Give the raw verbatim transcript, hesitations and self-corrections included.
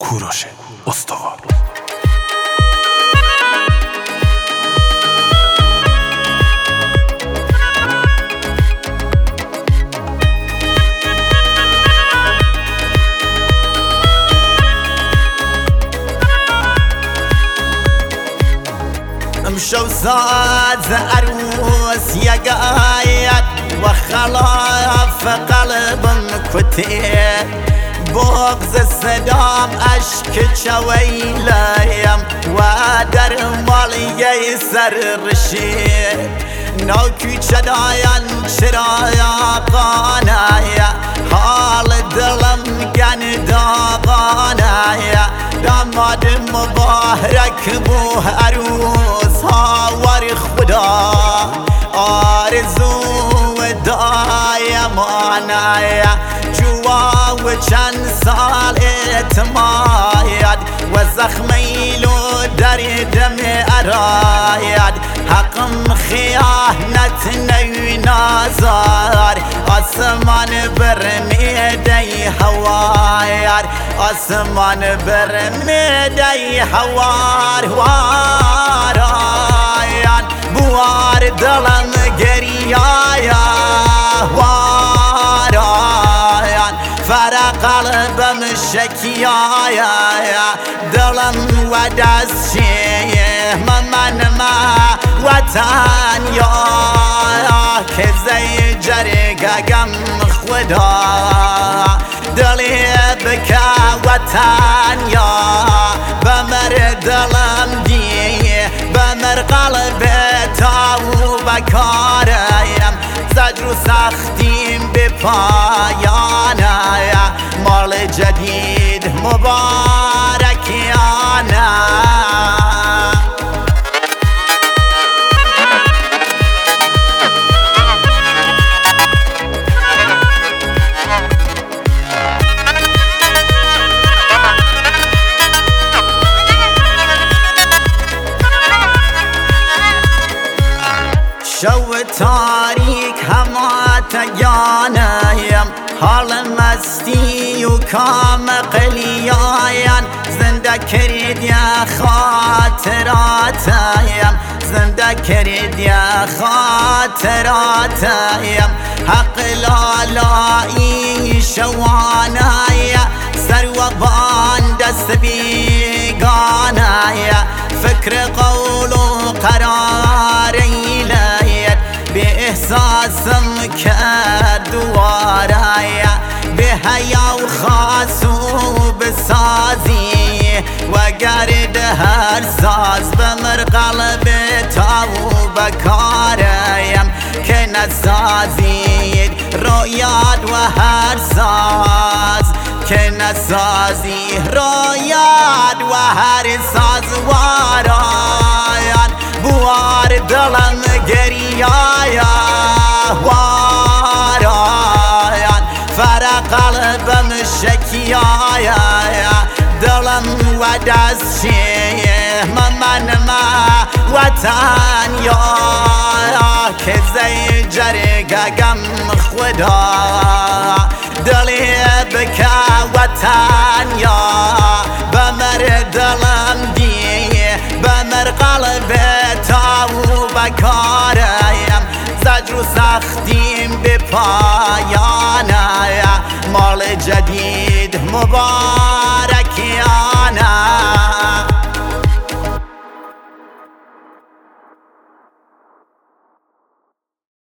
کوروش استوار. امشو ساعت عروس يقايد وخلاف قلبم كتير بغز السدام اشك شويليم ودر مالي يسر رشيد نوكي شدايان شرايا قانايا حال دلم كان داغانايا داماد مبارك بو عروس هاور خدا آرزو دایمانایا جوا و چند سال اتماید و زخمیلو در دم اراید حقم خیانت نوی نازار آسمان بر میدی هوار آسمان بر میدی هوار وارایان بوار دلم گریایا وارایان فرا قلبم شکیایا دلم و دستشیه من ما وطن یا که زی جرگم خدا دلی بکا وطن یا بمر دلم دیه بمر قلب تاو بکاریم زجر و سختیم به پایانه مال جدید مبارکیانه شو تاریک هما تیانیم حال مستی و کام قلیاین زنده کرد یا خاطراتیم زنده کرد یا خاطراتیم حق لالایی شوانایا سر و بان دست بیگانایا فکر قول و قراری لید به احساسم کرد ورایا به حیا و خاص و بسازی و گرد هر ساز بمر قلب تا و بکاریم که نسازید رویاد و هر ساز که نسازی رویاد و هر ساز وارایان بوار دلم گریایا وارایان فرا قلبم شکیایا دلم و دستشیه من ما وطن یا که زی جرگم خدا دلی بکا وطن یا بمر دلم دیه بمر قلب تاو بکاریم زجر و سختیم به پایانه مال جدید مبارک